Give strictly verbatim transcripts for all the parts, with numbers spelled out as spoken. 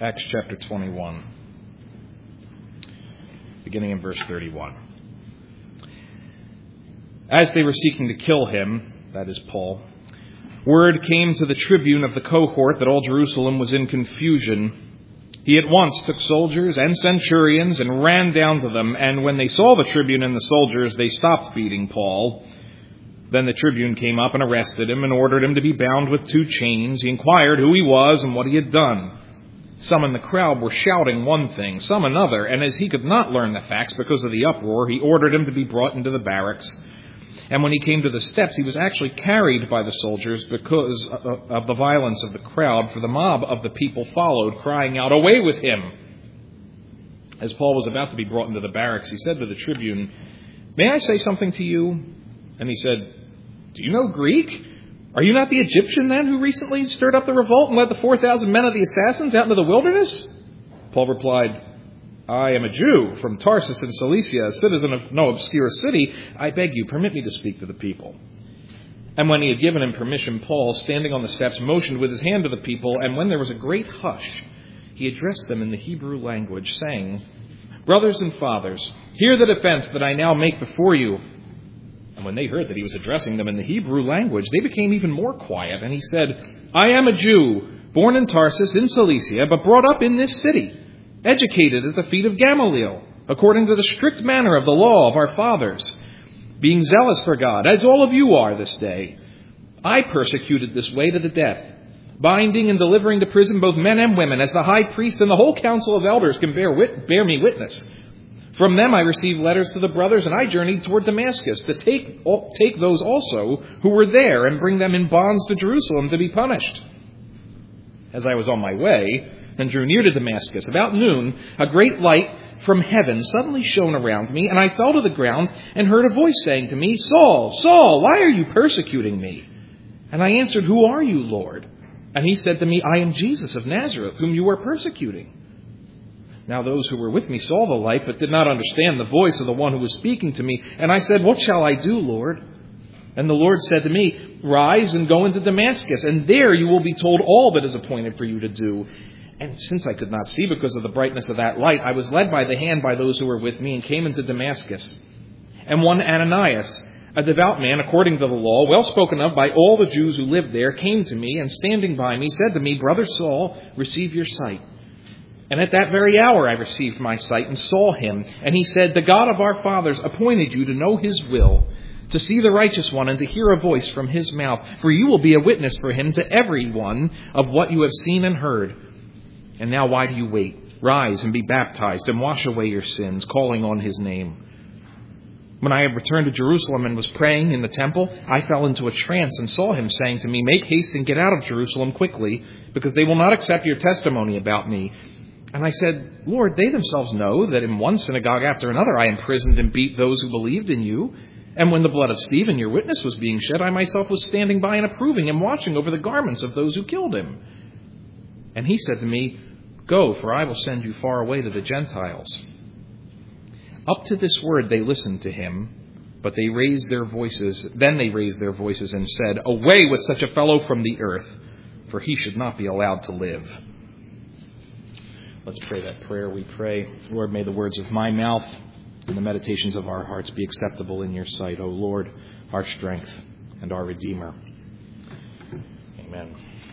Acts chapter twenty-one, beginning in verse thirty-one. As they were seeking to kill him, that is Paul, word came to the tribune of the cohort that all Jerusalem was in confusion. He at once took soldiers and centurions and ran down to them, and when they saw the tribune and the soldiers, they stopped beating Paul. Then the tribune came up and arrested him and ordered him to be bound with two chains. He inquired who he was and what he had done. Some in the crowd were shouting one thing, some another, and as he could not learn the facts because of the uproar, he ordered him to be brought into the barracks. And when he came to the steps, he was actually carried by the soldiers because of the violence of the crowd, for the mob of the people followed, crying out, "Away with him!" As Paul was about to be brought into the barracks, he said to the tribune, "May I say something to you?" And he said, "Do you know Greek? Are you not the Egyptian then who recently stirred up the revolt and led the four thousand men of the assassins out into the wilderness?" Paul replied, "I am a Jew from Tarsus in Cilicia, a citizen of no obscure city. I beg you, permit me to speak to the people." And when he had given him permission, Paul, standing on the steps, motioned with his hand to the people, and when there was a great hush, he addressed them in the Hebrew language, saying, "Brothers and fathers, hear the defense that I now make before you." And when they heard that he was addressing them in the Hebrew language, they became even more quiet, and he said, "I am a Jew, born in Tarsus in Cilicia, but brought up in this city, educated at the feet of Gamaliel, according to the strict manner of the law of our fathers, being zealous for God, as all of you are this day. I persecuted this way to the death, binding and delivering to prison both men and women, as the high priest and the whole council of elders can bear, wit- bear me witness. From them I received letters to the brothers, and I journeyed toward Damascus to take, take those also who were there and bring them in bonds to Jerusalem to be punished. As I was on my way and drew near to Damascus, about noon, a great light from heaven suddenly shone around me, and I fell to the ground and heard a voice saying to me, 'Saul, Saul, why are you persecuting me?' And I answered, 'Who are you, Lord?' And he said to me, 'I am Jesus of Nazareth, whom you are persecuting.' Now those who were with me saw the light, but did not understand the voice of the one who was speaking to me. And I said, 'What shall I do, Lord?' And the Lord said to me, 'Rise and go into Damascus, and there you will be told all that is appointed for you to do.' And since I could not see because of the brightness of that light, I was led by the hand by those who were with me and came into Damascus. And one Ananias, a devout man according to the law, well spoken of by all the Jews who lived there, came to me and standing by me said to me, 'Brother Saul, receive your sight.' And at that very hour I received my sight and saw him. And he said, 'The God of our fathers appointed you to know his will, to see the righteous one and to hear a voice from his mouth. For you will be a witness for him to everyone of what you have seen and heard. And now why do you wait? Rise and be baptized and wash away your sins, calling on his name.' When I had returned to Jerusalem and was praying in the temple, I fell into a trance and saw him saying to me, 'Make haste and get out of Jerusalem quickly, because they will not accept your testimony about me.' And I said, 'Lord, they themselves know that in one synagogue after another I imprisoned and beat those who believed in you. And when the blood of Stephen, your witness, was being shed, I myself was standing by and approving and watching over the garments of those who killed him.' And he said to me, 'Go, for I will send you far away to the Gentiles.' Up to this word they listened to him, but they raised their voices. Then they raised their voices and said, 'Away with such a fellow from the earth, for he should not be allowed to live.'" Let's pray that prayer. We pray, Lord, may the words of my mouth and the meditations of our hearts be acceptable in your sight, O Lord, our strength and our Redeemer. Amen.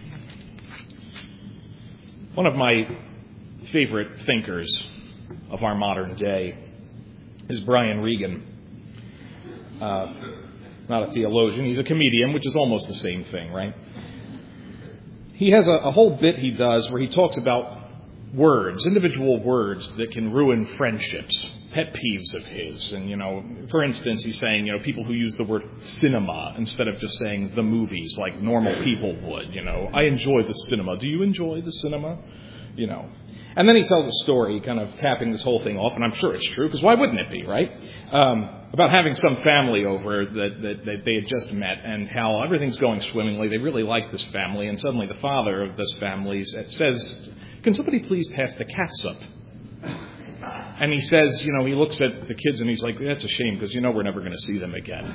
One of my favorite thinkers of our modern day is Brian Regan. Uh, not a theologian. He's a comedian, which is almost the same thing, right? He has a, a whole bit he does where he talks about words, individual words that can ruin friendships, pet peeves of his. And, you know, for instance, he's saying, you know, people who use the word cinema instead of just saying the movies like normal people would, you know, "I enjoy the cinema. Do you enjoy the cinema?" You know. And then he tells a story kind of capping this whole thing off, and I'm sure it's true, because why wouldn't it be, right? Um, about having some family over that, that, that they had just met and how everything's going swimmingly. They really like this family, and suddenly the father of this family says, "Can somebody please pass the catsup?" And he says, you know, he looks at the kids and he's like, "That's a shame, because you know we're never going to see them again."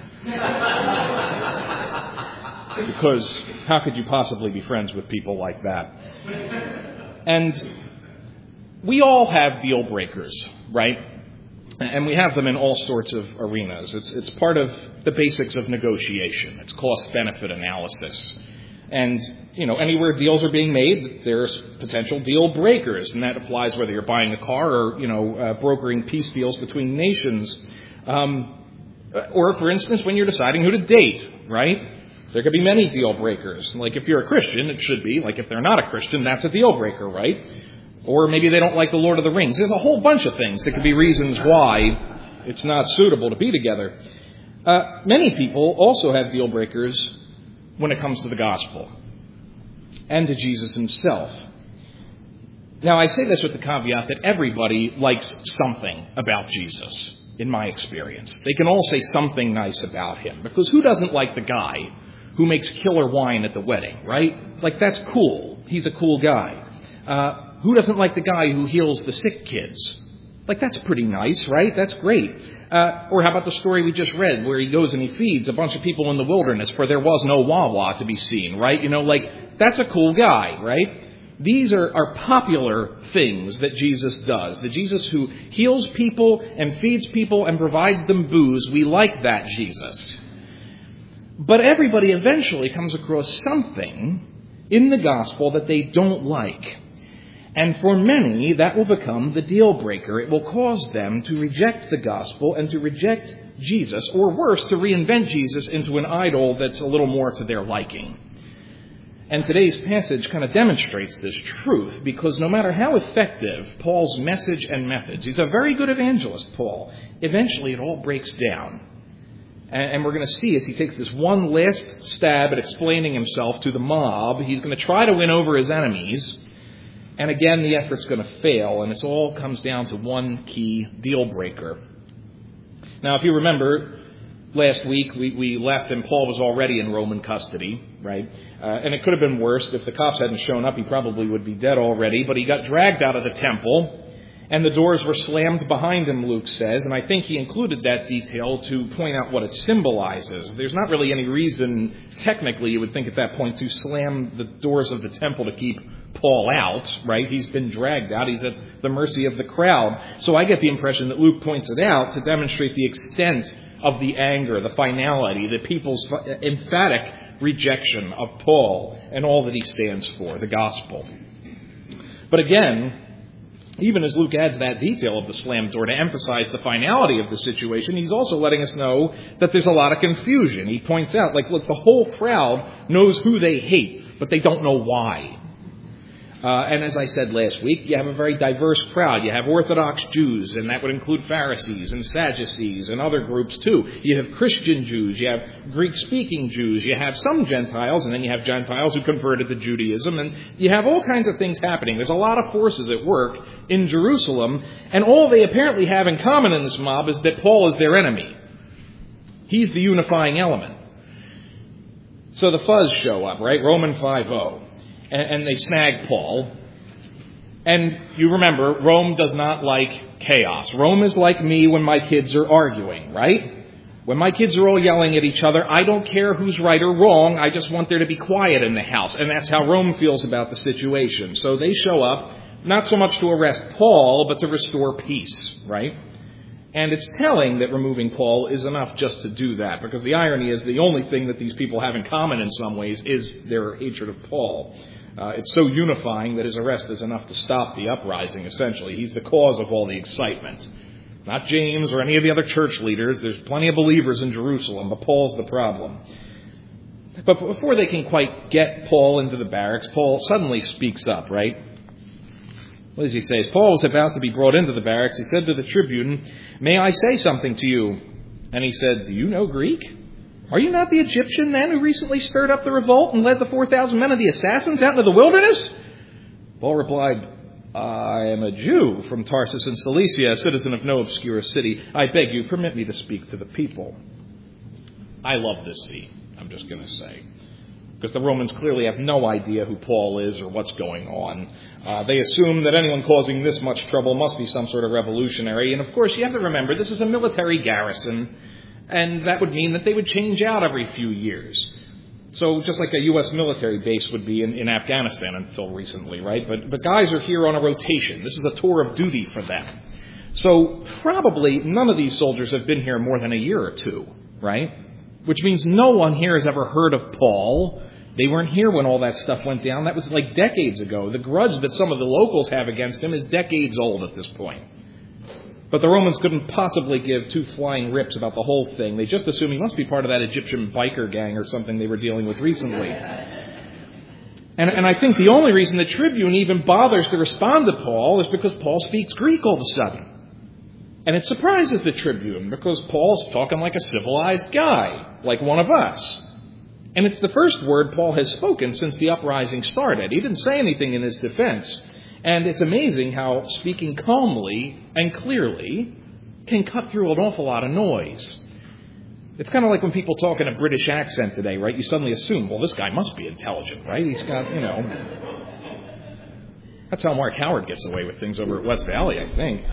Because how could you possibly be friends with people like that? And we all have deal breakers, right? And we have them in all sorts of arenas. It's, it's part of the basics of negotiation. It's cost-benefit analysis. And, you know, anywhere deals are being made, there's potential deal breakers. And that applies whether you're buying a car or, you know, uh, brokering peace deals between nations. Um, or, for instance, when you're deciding who to date, right? There could be many deal breakers. Like if you're a Christian, it should be. Like if they're not a Christian, that's a deal breaker, right? Or maybe they don't like the Lord of the Rings. There's a whole bunch of things that could be reasons why it's not suitable to be together. Uh, many people also have deal breakers when it comes to the gospel and to Jesus himself. Now, I say this with the caveat that everybody likes something about Jesus, in my experience. They can all say something nice about him, because who doesn't like the guy who makes killer wine at the wedding, right? Like, that's cool. He's a cool guy. Uh, who doesn't like the guy who heals the sick kids? Like, that's pretty nice, right? That's great. Uh, or how about the story we just read where he goes and he feeds a bunch of people in the wilderness for there was no Wawa to be seen, right? You know, like, that's a cool guy, right? These are, are popular things that Jesus does. The Jesus who heals people and feeds people and provides them booze. We like that Jesus. But everybody eventually comes across something in the gospel that they don't like. And for many, that will become the deal breaker. It will cause them to reject the gospel and to reject Jesus, or worse, to reinvent Jesus into an idol that's a little more to their liking. And today's passage kind of demonstrates this truth, because no matter how effective Paul's message and methods, he's a very good evangelist, Paul, eventually it all breaks down. And we're going to see as he takes this one last stab at explaining himself to the mob, he's going to try to win over his enemies. And again, the effort's going to fail, and it all comes down to one key deal breaker. Now, if you remember, last week we, we left and Paul was already in Roman custody, right? Uh, and it could have been worse. If the cops hadn't shown up, he probably would be dead already. But he got dragged out of the temple, and the doors were slammed behind him, Luke says. And I think he included that detail to point out what it symbolizes. There's not really any reason, technically, you would think at that point, to slam the doors of the temple to keep Paul out, right? He's been dragged out. He's at the mercy of the crowd. So I get the impression that Luke points it out to demonstrate the extent of the anger, the finality, the people's emphatic rejection of Paul and all that he stands for, the gospel. But again, even as Luke adds that detail of the slammed door to emphasize the finality of the situation, he's also letting us know that there's a lot of confusion. He points out, like, look, the whole crowd knows who they hate, but they don't know why. Uh, and as I said last week, you have a very diverse crowd. You have Orthodox Jews, and that would include Pharisees and Sadducees and other groups too. You have Christian Jews. You have Greek-speaking Jews. You have some Gentiles, and then you have Gentiles who converted to Judaism. And you have all kinds of things happening. There's a lot of forces at work in Jerusalem, and all they apparently have in common in this mob is that Paul is their enemy. He's the unifying element. So the fuzz show up, right? Roman five oh. And they snag Paul. And you remember, Rome does not like chaos. Rome is like me when my kids are arguing, right? When my kids are all yelling at each other, I don't care who's right or wrong. I just want there to be quiet in the house. And that's how Rome feels about the situation. So they show up, not so much to arrest Paul, but to restore peace, right? And it's telling that removing Paul is enough just to do that, because the irony is the only thing that these people have in common in some ways is their hatred of Paul. Uh, it's so unifying that his arrest is enough to stop the uprising, essentially. He's the cause of all the excitement. Not James or any of the other church leaders. There's plenty of believers in Jerusalem, but Paul's the problem. But before they can quite get Paul into the barracks, Paul suddenly speaks up, right? What does he say? As Paul was about to be brought into the barracks, he said to the tribune, "May I say something to you?" And he said, "Do you know Greek? Are you not the Egyptian then who recently stirred up the revolt and led the four thousand men of the assassins out into the wilderness?" Paul replied, "I am a Jew from Tarsus in Cilicia, a citizen of no obscure city. I beg you, permit me to speak to the people." I love this scene, I'm just going to say. Because the Romans clearly have no idea who Paul is or what's going on. Uh, they assume that anyone causing this much trouble must be some sort of revolutionary. And of course, you have to remember, this is a military garrison. And that would mean that they would change out every few years. So just like a U S military base would be in, in Afghanistan until recently, right? But, but guys are here on a rotation. This is a tour of duty for them. So probably none of these soldiers have been here more than a year or two, right? Which means no one here has ever heard of Paul. They weren't here when all that stuff went down. That was like decades ago. The grudge that some of the locals have against him is decades old at this point. But the Romans couldn't possibly give two flying rips about the whole thing. They just assumed he must be part of that Egyptian biker gang or something they were dealing with recently. And, and I think the only reason the Tribune even bothers to respond to Paul is because Paul speaks Greek all of a sudden. And it surprises the Tribune because Paul's talking like a civilized guy, like one of us. And it's the first word Paul has spoken since the uprising started. He didn't say anything in his defense. And it's amazing how speaking calmly and clearly can cut through an awful lot of noise. It's kind of like when people talk in a British accent today, right? You suddenly assume, well, this guy must be intelligent, right? He's got, you know... That's how Mark Howard gets away with things over at West Valley, I think.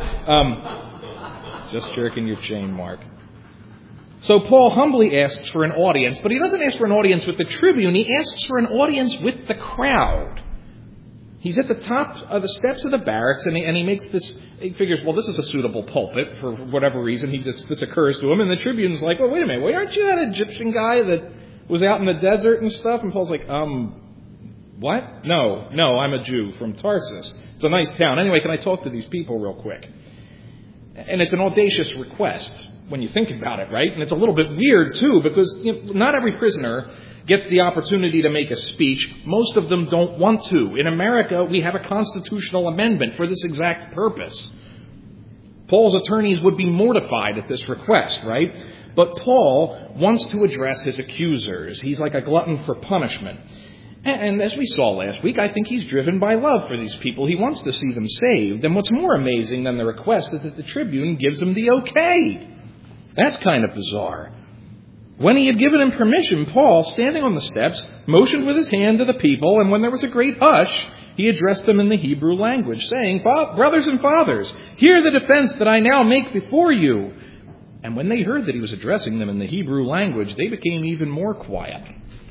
Um, just jerking your chain, Mark. So Paul humbly asks for an audience, but he doesn't ask for an audience with the Tribune. He asks for an audience with the crowd. He's at the top of the steps of the barracks, and he, and he makes this, he figures, well, this is a suitable pulpit for whatever reason. He just, this occurs to him, and the Tribune's like, well, wait a minute, wait, aren't you that Egyptian guy that was out in the desert and stuff? And Paul's like, um, what? No, no, I'm a Jew from Tarsus. It's a nice town. Anyway, can I talk to these people real quick? And it's an audacious request when you think about it, right? And it's a little bit weird, too, because you know, not every prisoner gets the opportunity to make a speech. Most of them don't want to. In America, we have a constitutional amendment for this exact purpose. Paul's attorneys would be mortified at this request, right? But Paul wants to address his accusers. He's like a glutton for punishment. And as we saw last week, I think he's driven by love for these people. He wants to see them saved. And what's more amazing than the request is that the Tribune gives him the okay. That's kind of bizarre. When he had given him permission, Paul, standing on the steps, motioned with his hand to the people, and when there was a great hush, he addressed them in the Hebrew language, saying, "Brothers and fathers, hear the defense that I now make before you." And when they heard that he was addressing them in the Hebrew language, they became even more quiet.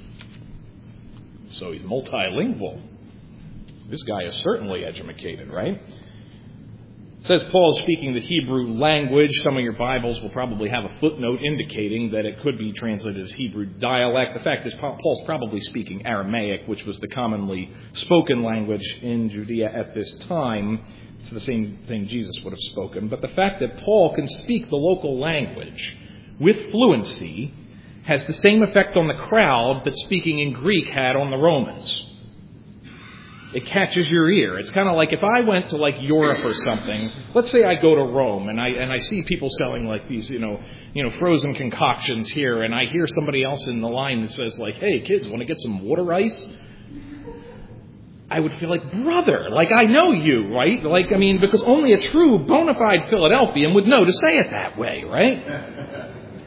So he's multilingual. This guy is certainly educated, right? It says Paul is speaking the Hebrew language. Some of your Bibles will probably have a footnote indicating that it could be translated as Hebrew dialect. The fact is Paul's probably speaking Aramaic, which was the commonly spoken language in Judea at this time. It's the same thing Jesus would have spoken. But the fact that Paul can speak the local language with fluency has the same effect on the crowd that speaking in Greek had on the Romans. It catches your ear. It's kind of like if I went to like Europe or something. Let's say I go to Rome and I and I see people selling like these, you know, you know, frozen concoctions here, and I hear somebody else in the line that says like, "Hey, kids, want to get some water ice?" I would feel like, brother, like I know you, right? Like I mean, because only a true bona fide Philadelphian would know to say it that way, right?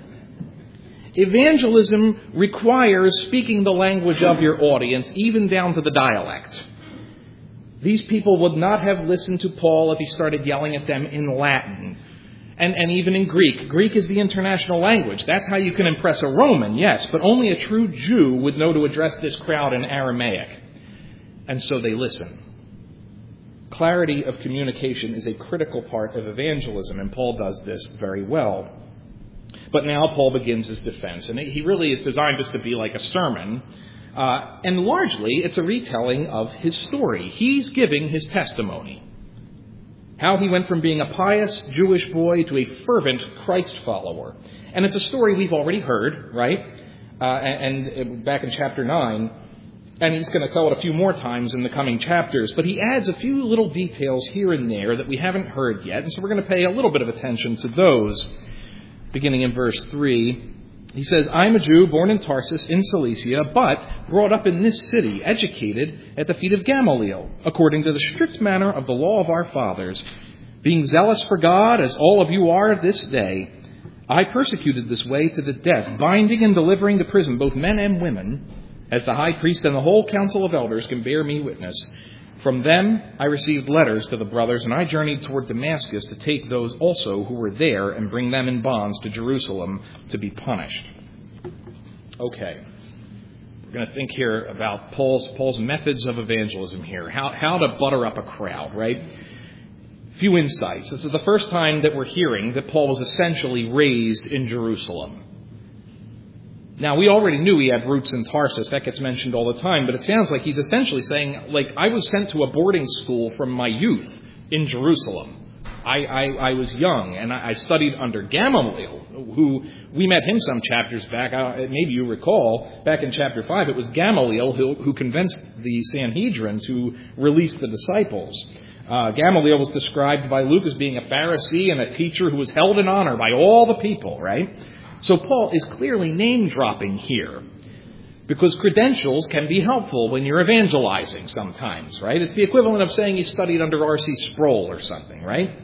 Evangelism requires speaking the language of your audience, even down to the dialect. These people would not have listened to Paul if he started yelling at them in Latin. And, and even in Greek. Greek is the international language. That's how you can impress a Roman, yes. But only a true Jew would know to address this crowd in Aramaic. And so they listen. Clarity of communication is a critical part of evangelism, and Paul does this very well. But now Paul begins his defense. And he really is designed just to be like a sermon. Uh, and largely, it's a retelling of his story. He's giving his testimony. How he went from being a pious Jewish boy to a fervent Christ follower. And it's a story we've already heard, right? Uh, and, and back in chapter nine. And he's going to tell it a few more times in the coming chapters. But he adds a few little details here and there that we haven't heard yet. And so we're going to pay a little bit of attention to those. Beginning in verse three. He says, "I'm a Jew born in Tarsus in Cilicia, but brought up in this city, educated at the feet of Gamaliel, according to the strict manner of the law of our fathers, being zealous for God, as all of you are this day. I persecuted this way to the death, binding and delivering to prison both men and women, as the high priest and the whole council of elders can bear me witness. From them I received letters to the brothers, and I journeyed toward Damascus to take those also who were there and bring them in bonds to Jerusalem to be punished." Okay. going to think here about Paul's Paul's methods of evangelism here, how how to butter up a crowd, right? Few insights. This is the first time that we're hearing that Paul was essentially raised in Jerusalem. Now, we already knew he had roots in Tarsus. That gets mentioned all the time. But it sounds like he's essentially saying, like, I was sent to a boarding school from my youth in Jerusalem. I, I, I was young, and I, I studied under Gamaliel, who we met him some chapters back. Uh, maybe you recall, back in chapter five, it was Gamaliel who, who convinced the Sanhedrin to release the disciples. Uh, Gamaliel was described by Luke as being a Pharisee and a teacher who was held in honor by all the people, right? So Paul is clearly name-dropping here, because credentials can be helpful when you're evangelizing sometimes, right? It's the equivalent of saying you studied under R C Sproul or something, right?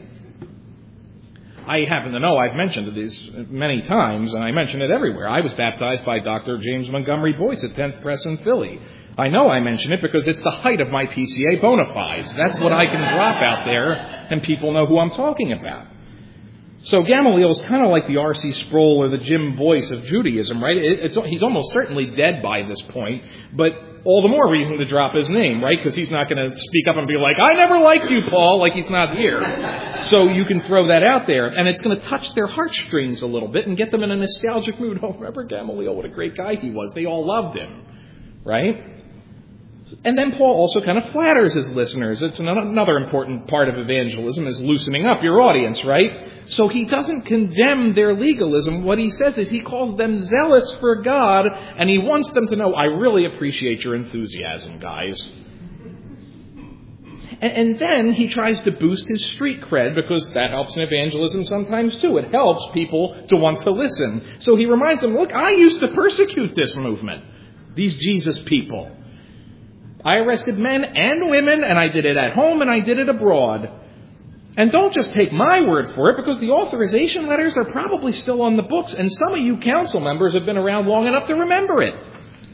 I happen to know, I've mentioned this many times, and I mention it everywhere. I was baptized by Doctor James Montgomery Boyce at tenth Press in Philly. I know I mention it because it's the height of my P C A bona fides. That's what I can drop out there, and people know who I'm talking about. So Gamaliel is kind of like the R C Sproul or the Jim Boyce of Judaism, right? It, it's, he's almost certainly dead by this point, but all the more reason to drop his name, right? Because he's not going to speak up and be like, I never liked you, Paul, like he's not here. So you can throw that out there, and it's going to touch their heartstrings a little bit and get them in a nostalgic mood. Oh, remember Gamaliel, what a great guy he was. They all loved him, right? And then Paul also kind of flatters his listeners. It's another important part of evangelism is loosening up your audience, right? So he doesn't condemn their legalism. What he says is he calls them zealous for God, and he wants them to know, I really appreciate your enthusiasm, guys. And, and then he tries to boost his street cred, because that helps in evangelism sometimes too. It helps people to want to listen. So he reminds them, look, I used to persecute this movement, these Jesus people. I arrested men and women, and I did it at home, and I did it abroad. And don't just take my word for it, because the authorization letters are probably still on the books, and some of you council members have been around long enough to remember it.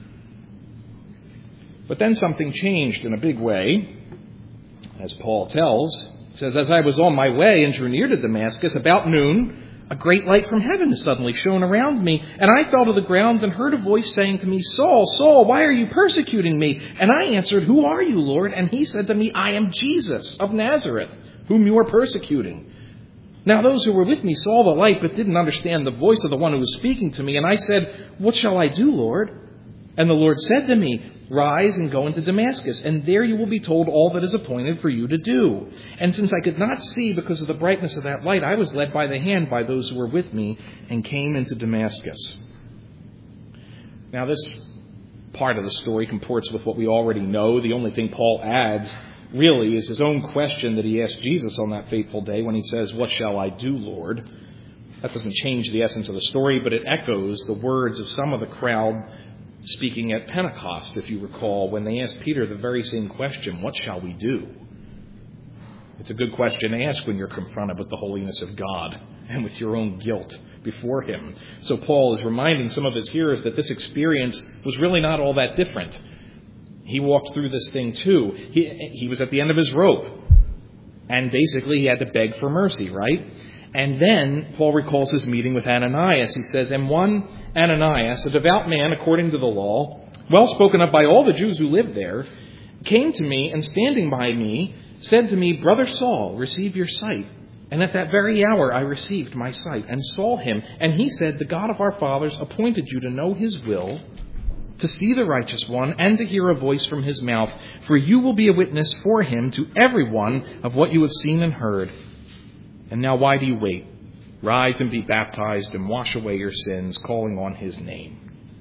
But then something changed in a big way, as Paul tells. It says, as I was on my way and drew near to Damascus, about noon, a great light from heaven suddenly shone around me, and I fell to the ground and heard a voice saying to me, Saul, Saul, why are you persecuting me? And I answered, who are you, Lord? And he said to me, I am Jesus of Nazareth, whom you are persecuting. Now those who were with me saw the light, but didn't understand the voice of the one who was speaking to me. And I said, what shall I do, Lord? And the Lord said to me, rise and go into Damascus, and there you will be told all that is appointed for you to do. And since I could not see because of the brightness of that light, I was led by the hand by those who were with me and came into Damascus. Now this part of the story comports with what we already know. The only thing Paul adds really is his own question that he asked Jesus on that fateful day when he says, what shall I do, Lord? That doesn't change the essence of the story, but it echoes the words of some of the crowd speaking at Pentecost, if you recall, when they asked Peter the very same question, what shall we do? It's a good question to ask when you're confronted with the holiness of God and with your own guilt before him. So Paul is reminding some of his hearers that this experience was really not all that different. He walked through this thing too. He, he was at the end of his rope, and basically he had to beg for mercy, right? And then Paul recalls his meeting with Ananias. He says, and one Ananias, a devout man according to the law, well spoken of by all the Jews who lived there, came to me and standing by me said to me, Brother Saul, receive your sight. And at that very hour I received my sight and saw him. And he said, the God of our fathers appointed you to know his will, to see the righteous one, and to hear a voice from his mouth. For you will be a witness for him to everyone of what you have seen and heard. And now why do you wait? Rise and be baptized and wash away your sins, calling on his name.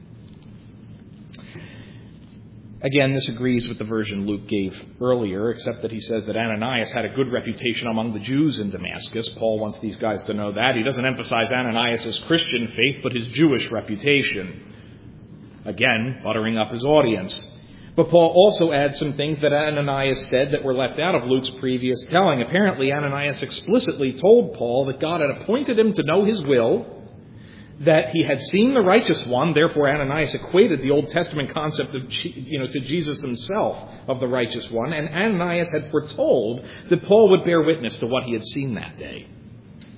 Again, this agrees with the version Luke gave earlier, except that he says that Ananias had a good reputation among the Jews in Damascus. Paul wants these guys to know that. He doesn't emphasize Ananias' Christian faith, but his Jewish reputation. Again, buttering up his audience. But Paul also adds some things that Ananias said that were left out of Luke's previous telling. Apparently, Ananias explicitly told Paul that God had appointed him to know his will, that he had seen the righteous one. Therefore, Ananias equated the Old Testament concept of, you know, to Jesus himself of the righteous one. And Ananias had foretold that Paul would bear witness to what he had seen that day.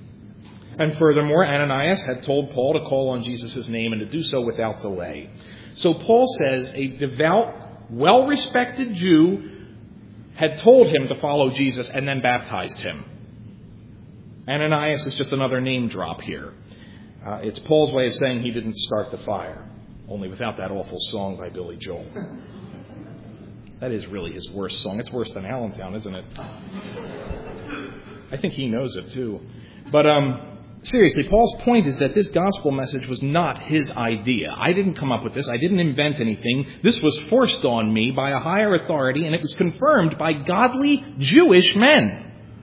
And furthermore, Ananias had told Paul to call on Jesus' name and to do so without delay. So Paul says a devout, well-respected Jew had told him to follow Jesus and then baptized him. Ananias is just another name drop here. Uh, it's Paul's way of saying he didn't start the fire, only without that awful song by Billy Joel. That is really his worst song. It's worse than Allentown, isn't it? I think he knows it too. But um, seriously, Paul's point is that this gospel message was not his idea. I didn't come up with this. I didn't invent anything. This was forced on me by a higher authority, and it was confirmed by godly Jewish men.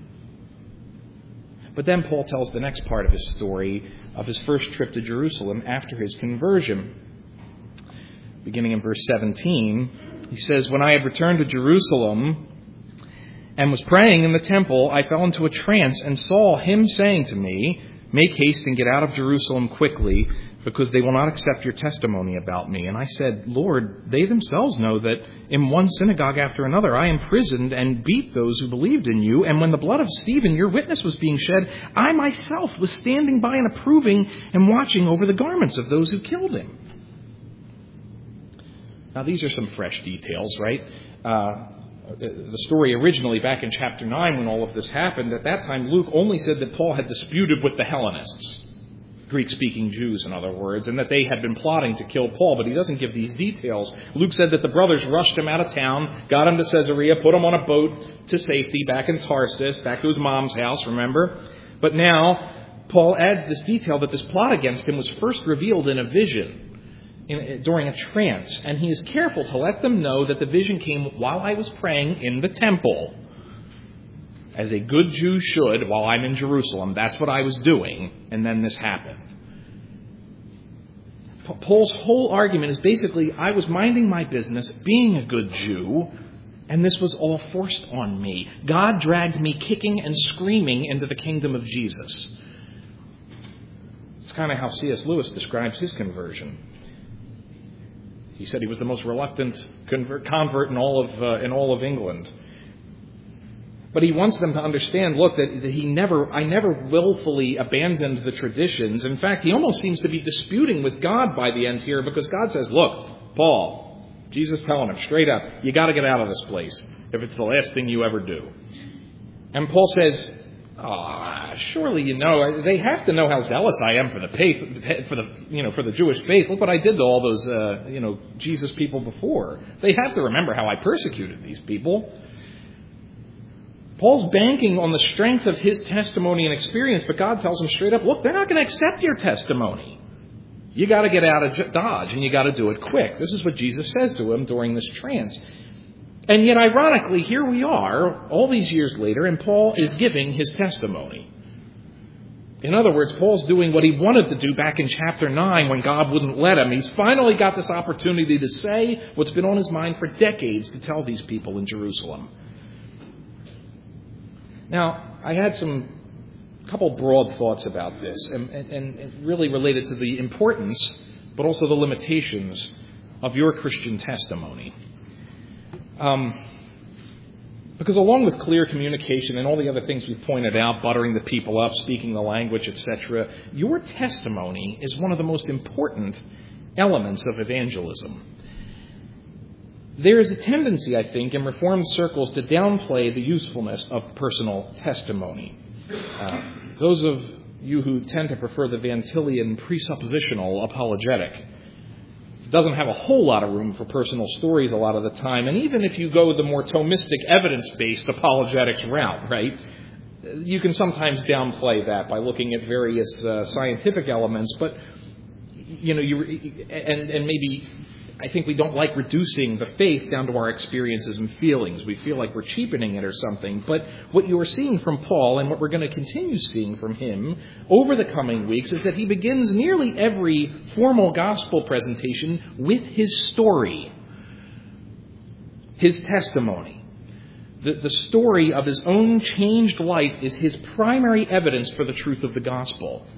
But then Paul tells the next part of his story of his first trip to Jerusalem after his conversion. Beginning in verse seventeen, he says, "When I had returned to Jerusalem and was praying in the temple, I fell into a trance and saw him saying to me, 'Make haste and get out of Jerusalem quickly, because they will not accept your testimony about me.' And I said, 'Lord, they themselves know that in one synagogue after another I imprisoned and beat those who believed in you. And when the blood of Stephen, your witness, was being shed, I myself was standing by and approving and watching over the garments of those who killed him.'" Now, these are some fresh details, right? Uh, the story originally back in chapter nine, when all of this happened, at that time Luke only said that Paul had disputed with the Hellenists, Greek-speaking Jews, in other words, and that they had been plotting to kill Paul, but he doesn't give these details. Luke said that the brothers rushed him out of town, got him to Caesarea, put him on a boat to safety back in Tarsus, back to his mom's house, remember? But now, Paul adds this detail that this plot against him was first revealed in a vision, in, during a trance, and he is careful to let them know that the vision came while I was praying in the temple. As a good Jew should, while I'm in Jerusalem, that's what I was doing, and then this happened. Paul's whole argument is basically, I was minding my business, being a good Jew, and this was all forced on me. God dragged me kicking and screaming into the kingdom of Jesus. It's kind of how C S Lewis describes his conversion. He said he was the most reluctant convert, convert in all of uh, in all of England. But he wants them to understand, look, that, that he never, I never willfully abandoned the traditions. In fact, he almost seems to be disputing with God by the end here, because God says, look, Paul, Jesus telling him straight up, you got to get out of this place if it's the last thing you ever do. And Paul says, oh, surely you know, they have to know how zealous I am for the faith, for the you know for the Jewish faith. Look what I did to all those uh, you know Jesus people before. They have to remember how I persecuted these people. Paul's banking on the strength of his testimony and experience, but God tells him straight up, look, they're not going to accept your testimony. You got to get out of Dodge, and you got to do it quick. This is what Jesus says to him during this trance. And yet, ironically, here we are, all these years later, and Paul is giving his testimony. In other words, Paul's doing what he wanted to do back in chapter nine when God wouldn't let him. He's finally got this opportunity to say what's been on his mind for decades to tell these people in Jerusalem. Now, I had some couple broad thoughts about this, and, and, and really related to the importance, but also the limitations of your Christian testimony. Um, because along with clear communication and all the other things we've pointed out, buttering the people up, speaking the language, et cetera, your testimony is one of the most important elements of evangelism. There is a tendency, I think, in Reformed circles to downplay the usefulness of personal testimony. Uh, those of you who tend to prefer the Van Tillian presuppositional apologetic doesn't have a whole lot of room for personal stories a lot of the time. And even if you go the more Thomistic, evidence-based apologetics route, right, you can sometimes downplay that by looking at various uh, scientific elements. But, you know, you and, and maybe... I think we don't like reducing the faith down to our experiences and feelings. We feel like we're cheapening it or something. But what you're seeing from Paul, and what we're going to continue seeing from him over the coming weeks, is that he begins nearly every formal gospel presentation with his story, his testimony. The, the story of his own changed life is his primary evidence for the truth of the gospel.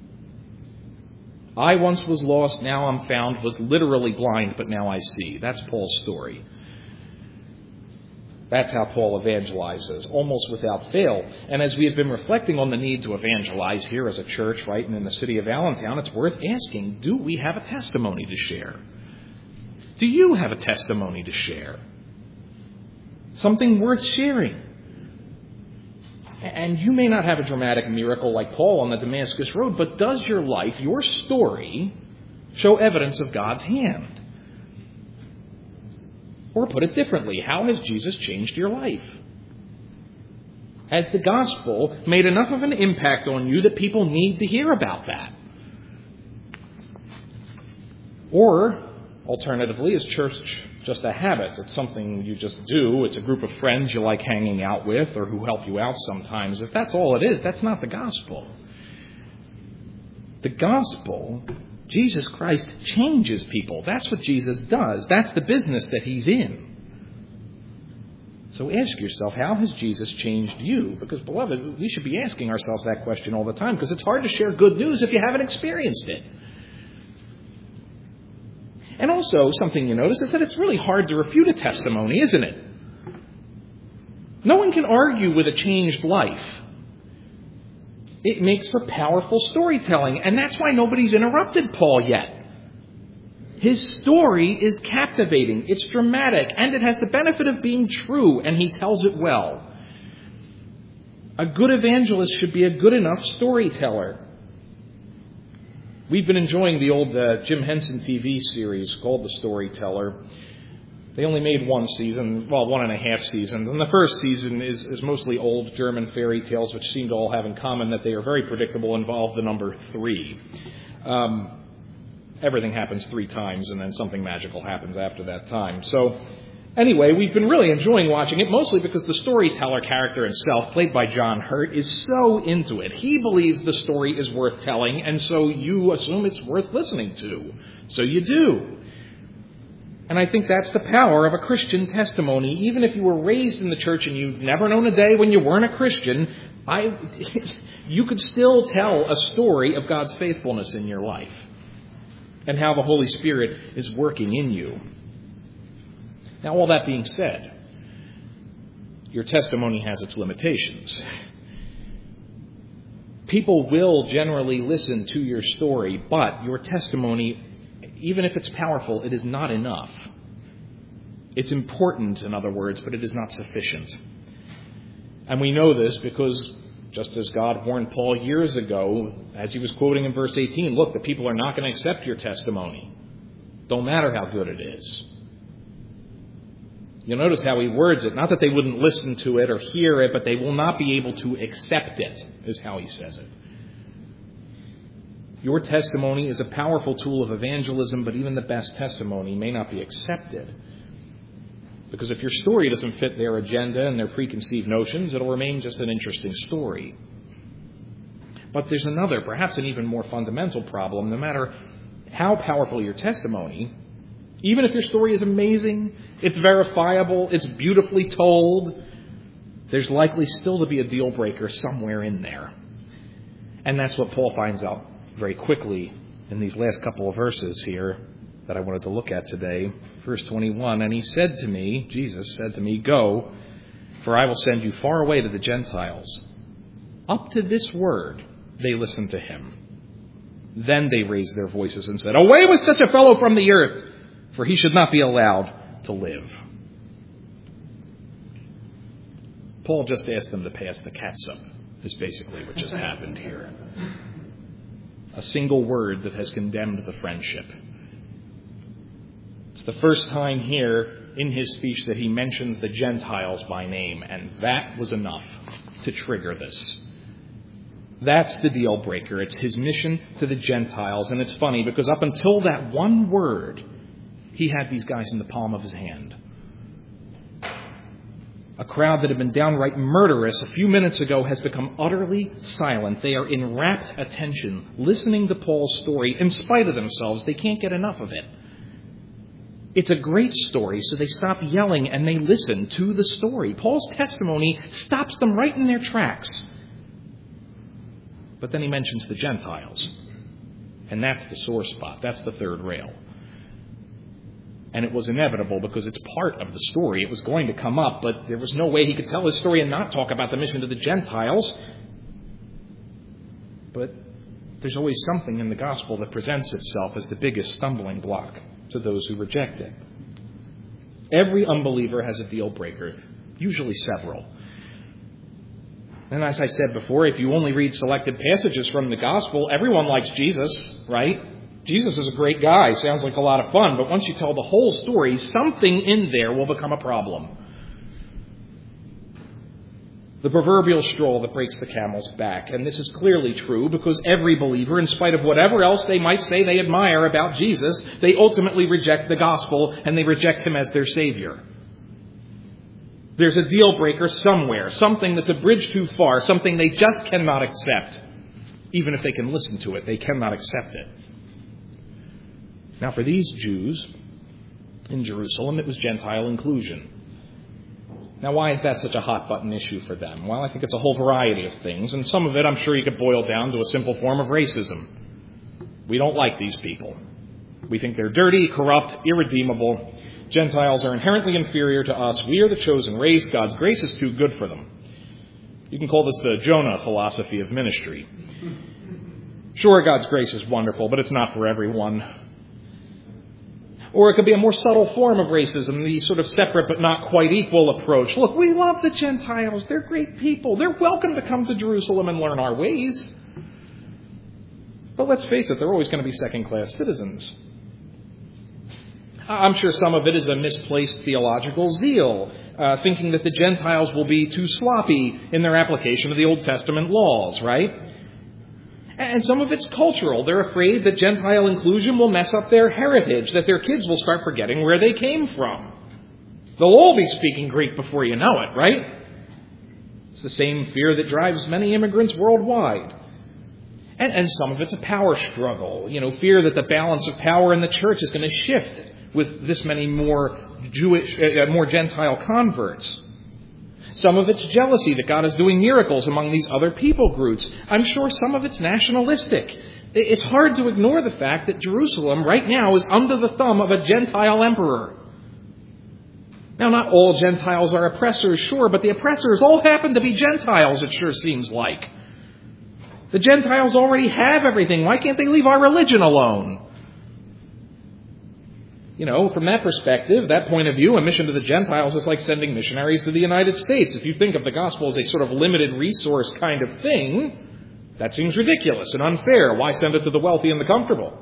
I once was lost, now I'm found, was literally blind, but now I see. That's Paul's story. That's how Paul evangelizes, almost without fail. And as we have been reflecting on the need to evangelize here as a church, right, and in the city of Allentown, it's worth asking, do we have a testimony to share? Do you have a testimony to share? Something worth sharing? And you may not have a dramatic miracle like Paul on the Damascus Road, but does your life, your story, show evidence of God's hand? Or put it differently, how has Jesus changed your life? Has the gospel made enough of an impact on you that people need to hear about that? Or, alternatively, is church just a habit? It's something you just do. It's a group of friends you like hanging out with or who help you out sometimes. If that's all it is, that's not the gospel. The gospel, Jesus Christ changes people. That's what Jesus does. That's the business that he's in. So ask yourself, how has Jesus changed you? Because, beloved, we should be asking ourselves that question all the time, because it's hard to share good news if you haven't experienced it. And also, something you notice is that it's really hard to refute a testimony, isn't it? No one can argue with a changed life. It makes for powerful storytelling, and that's why nobody's interrupted Paul yet. His story is captivating, it's dramatic, and it has the benefit of being true, and he tells it well. A good evangelist should be a good enough storyteller. We've been enjoying the old uh, Jim Henson T V series called The Storyteller. They only made one season, well, one and a half seasons. And the first season is, is mostly old German fairy tales, which seem to all have in common that they are very predictable, involve the number three. Um, everything happens three times, and then something magical happens after that time. So, anyway, we've been really enjoying watching it, mostly because the storyteller character himself, played by John Hurt, is so into it. He believes the story is worth telling, and so you assume it's worth listening to. So you do. And I think that's the power of a Christian testimony. Even if you were raised in the church and you've never known a day when you weren't a Christian, I, you could still tell a story of God's faithfulness in your life and how the Holy Spirit is working in you. Now, all that being said, your testimony has its limitations. People will generally listen to your story, but your testimony, even if it's powerful, it is not enough. It's important, in other words, but it is not sufficient. And we know this because, just as God warned Paul years ago, as he was quoting in verse eighteen, look, the people are not going to accept your testimony. Don't matter how good it is. You'll notice how he words it. Not that they wouldn't listen to it or hear it, but they will not be able to accept it, is how he says it. Your testimony is a powerful tool of evangelism, but even the best testimony may not be accepted. Because if your story doesn't fit their agenda and their preconceived notions, it'll remain just an interesting story. But there's another, perhaps an even more fundamental problem. No matter how powerful your testimony, even if your story is amazing, it's verifiable, it's beautifully told, there's likely still to be a deal breaker somewhere in there. And that's what Paul finds out very quickly in these last couple of verses here that I wanted to look at today. Verse twenty-one, and he said to me, Jesus said to me, go, for I will send you far away to the Gentiles. Up to this word, they listened to him. Then they raised their voices and said, away with such a fellow from the earth, for he should not be allowed to live. Paul just asked them to pass the catsup, is basically what just happened here. A single word that has condemned the friendship. It's the first time here in his speech that he mentions the Gentiles by name, and that was enough to trigger this. That's the deal breaker. It's his mission to the Gentiles, and it's funny because up until that one word, he had these guys in the palm of his hand. A crowd that had been downright murderous a few minutes ago has become utterly silent. They are in rapt attention, listening to Paul's story. In spite of themselves, they can't get enough of it. It's a great story, so they stop yelling and they listen to the story. Paul's testimony stops them right in their tracks. But then he mentions the Gentiles. And that's the sore spot. That's the third rail. And it was inevitable because it's part of the story. It was going to come up, but there was no way he could tell his story and not talk about the mission to the Gentiles. But there's always something in the gospel that presents itself as the biggest stumbling block. to those who reject it. Every unbeliever has a deal breaker, usually several. And as I said before, if you only read selected passages from the gospel, everyone likes Jesus, right? Jesus is a great guy. Sounds like a lot of fun. But once you tell the whole story, something in there will become a problem. The proverbial straw that breaks the camel's back. And this is clearly true because every believer, in spite of whatever else they might say they admire about Jesus, they ultimately reject the gospel and they reject him as their Savior. There's a deal breaker somewhere, something that's a bridge too far, something they just cannot accept. Even if they can listen to it, they cannot accept it. Now, for these Jews in Jerusalem, it was Gentile inclusion. Now, why is that such a hot-button issue for them? Well, I think it's a whole variety of things, and some of it I'm sure you could boil down to a simple form of racism. We don't like these people. We think they're dirty, corrupt, irredeemable. Gentiles are inherently inferior to us. We are the chosen race. God's grace is too good for them. You can call this the Jonah philosophy of ministry. Sure, God's grace is wonderful, but it's not for everyone. Or it could be a more subtle form of racism, the sort of separate but not quite equal approach. Look, we love the Gentiles. They're great people. They're welcome to come to Jerusalem and learn our ways. But let's face it, they're always going to be second-class citizens. I'm sure some of it is a misplaced theological zeal, uh, thinking that the Gentiles will be too sloppy in their application of the Old Testament laws, right? And some of it's cultural. They're afraid that Gentile inclusion will mess up their heritage, that their kids will start forgetting where they came from. They'll all be speaking Greek before you know it, right? It's the same fear that drives many immigrants worldwide. And, and some of it's a power struggle, you know, fear that the balance of power in the church is going to shift with this many more Jewish, uh, more Gentile converts. Some of it's jealousy that God is doing miracles among these other people groups. I'm sure some of it's nationalistic. It's hard to ignore the fact that Jerusalem right now is under the thumb of a Gentile emperor. Now, not all Gentiles are oppressors, sure, but the oppressors all happen to be Gentiles, it sure seems like. The Gentiles already have everything. Why can't they leave our religion alone? You know, from that perspective, that point of view, a mission to the Gentiles is like sending missionaries to the United States. If you think of the gospel as a sort of limited resource kind of thing, that seems ridiculous and unfair. Why send it to the wealthy and the comfortable?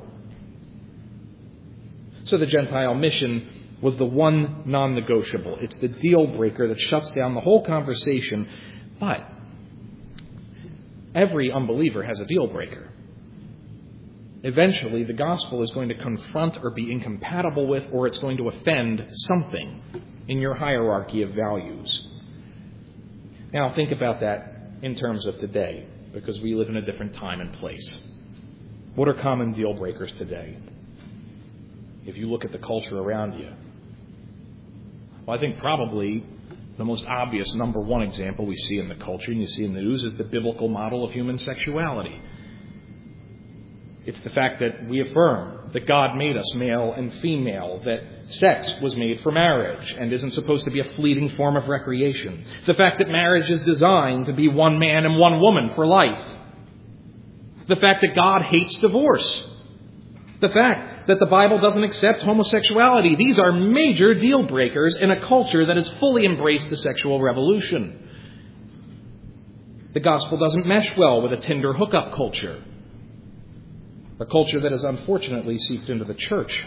So the Gentile mission was the one non-negotiable. It's the deal breaker that shuts down the whole conversation. But every unbeliever has a deal breaker. Eventually, the gospel is going to confront or be incompatible with, or it's going to offend something in your hierarchy of values. Now, think about that in terms of today, because we live in a different time and place. What are common deal breakers today? If you look at the culture around you. Well, I think probably the most obvious number one example we see in the culture and you see in the news is the biblical model of human sexuality. It's the fact that we affirm that God made us male and female, that sex was made for marriage and isn't supposed to be a fleeting form of recreation. The fact that marriage is designed to be one man and one woman for life. The fact that God hates divorce. The fact that the Bible doesn't accept homosexuality. These are major deal breakers in a culture that has fully embraced the sexual revolution. The gospel doesn't mesh well with a Tinder hookup culture. A culture that has unfortunately seeped into the church.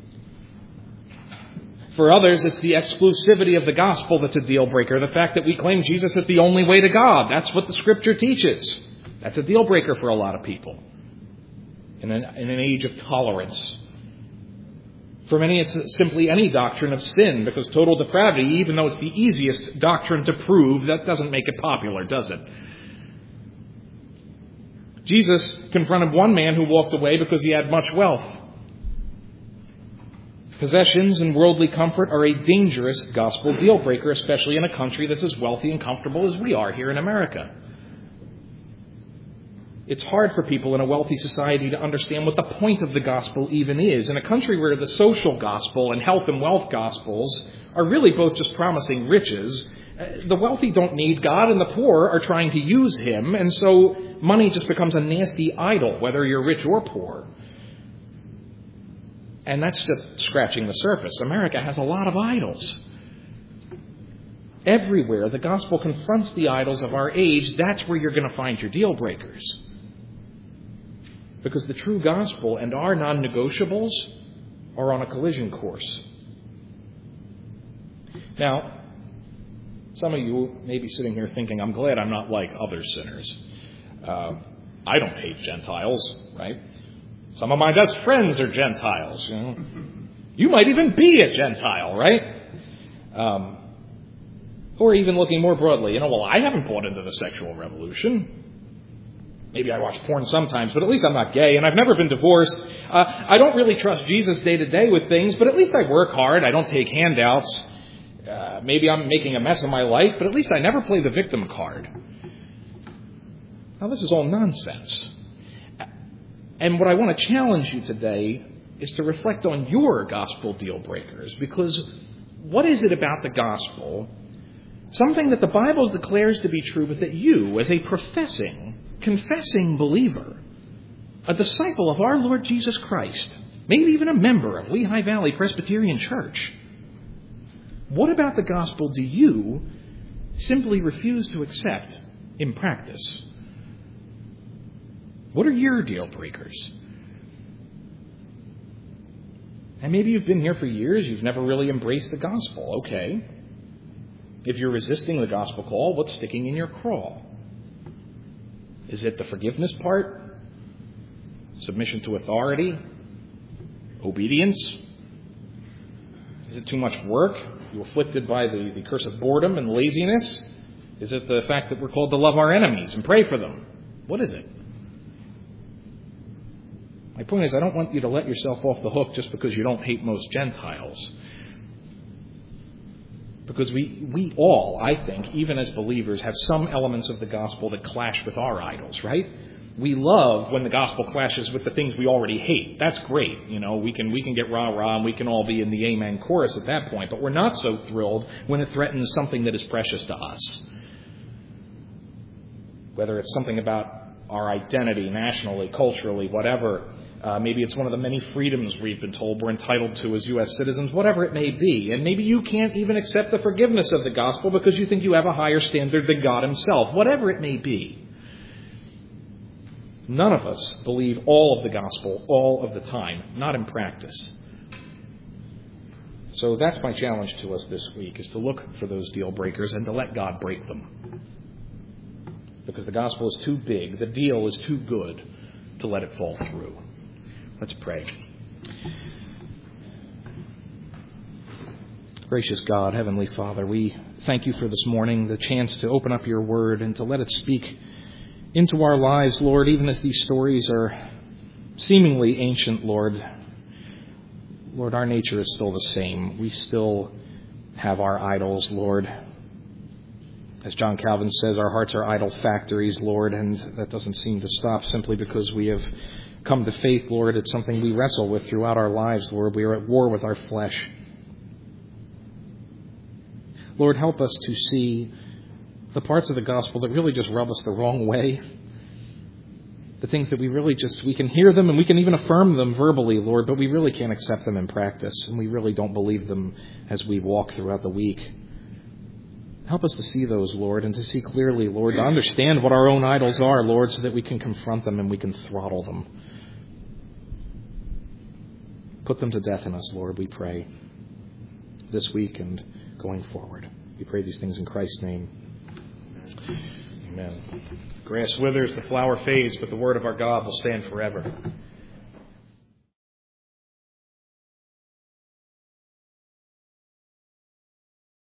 For others, it's the exclusivity of the gospel that's a deal breaker. The fact that we claim Jesus is the only way to God. That's what the scripture teaches. That's a deal breaker for a lot of people. In an, in an age of tolerance. For many, it's simply any doctrine of sin, because total depravity, even though it's the easiest doctrine to prove, that doesn't make it popular, does it? Jesus confronted one man who walked away because he had much wealth. Possessions and worldly comfort are a dangerous gospel deal breaker, especially in a country that's as wealthy and comfortable as we are here in America. It's hard for people in a wealthy society to understand what the point of the gospel even is. In a country where the social gospel and health and wealth gospels are really both just promising riches, the wealthy don't need God and the poor are trying to use him, and so money just becomes a nasty idol, whether you're rich or poor. And that's just scratching the surface. America has a lot of idols. Everywhere the gospel confronts the idols of our age, that's where you're going to find your deal breakers. Because the true gospel and our non-negotiables are on a collision course. Now, some of you may be sitting here thinking, I'm glad I'm not like other sinners. Uh, I don't hate Gentiles, right? Some of my best friends are Gentiles. You know? You might even be a Gentile, right? Um, or even looking more broadly, you know, well, I haven't bought into the sexual revolution. Maybe I watch porn sometimes, but at least I'm not gay, and I've never been divorced. Uh, I don't really trust Jesus day to day with things, but at least I work hard. I don't take handouts. Uh, maybe I'm making a mess of my life, but at least I never play the victim card. Now, this is all nonsense. And what I want to challenge you today is to reflect on your gospel deal breakers, because what is it about the gospel, something that the Bible declares to be true, but that you, as a professing, confessing believer, a disciple of our Lord Jesus Christ, maybe even a member of Lehigh Valley Presbyterian Church, what about the gospel do you simply refuse to accept in practice? What are your deal breakers? And maybe you've been here for years, you've never really embraced the gospel. Okay. If you're resisting the gospel call, what's sticking in your craw? Is it the forgiveness part? Submission to authority? Obedience? Is it too much work? You afflicted by the, the curse of boredom and laziness? Is it the fact that we're called to love our enemies and pray for them? What is it? My point is, I don't want you to let yourself off the hook just because you don't hate most Gentiles. Because we, we all, I think, even as believers, have some elements of the gospel that clash with our idols, right? We love when the gospel clashes with the things we already hate. That's great. You know, we can we can get rah-rah and we can all be in the amen chorus at that point. But we're not so thrilled when it threatens something that is precious to us. Whether it's something about our identity, nationally, culturally, whatever. Uh, maybe it's one of the many freedoms we've been told we're entitled to as U S citizens, whatever it may be. And maybe you can't even accept the forgiveness of the gospel because you think you have a higher standard than God himself, whatever it may be. None of us believe all of the gospel all of the time, not in practice. So that's my challenge to us this week, is to look for those deal breakers and to let God break them. Because the gospel is too big, the deal is too good to let it fall through. Let's pray. Gracious God, Heavenly Father, we thank you for this morning, the chance to open up your word and to let it speak into our lives, Lord, even as these stories are seemingly ancient, Lord. Lord, our nature is still the same. We still have our idols, Lord. As John Calvin says, our hearts are idol factories, Lord, and that doesn't seem to stop simply because we have come to faith, Lord. It's something we wrestle with throughout our lives, Lord. We are at war with our flesh. Lord, help us to see the parts of the gospel that really just rub us the wrong way. The things that we really just, we can hear them and we can even affirm them verbally, Lord, but we really can't accept them in practice, and we really don't believe them as we walk throughout the week. Help us to see those, Lord, and to see clearly, Lord, to understand what our own idols are, Lord, so that we can confront them and we can throttle them. Put them to death in us, Lord, we pray, this week and going forward. We pray these things in Christ's name. Amen. Grass withers, the flower fades, but the word of our God will stand forever.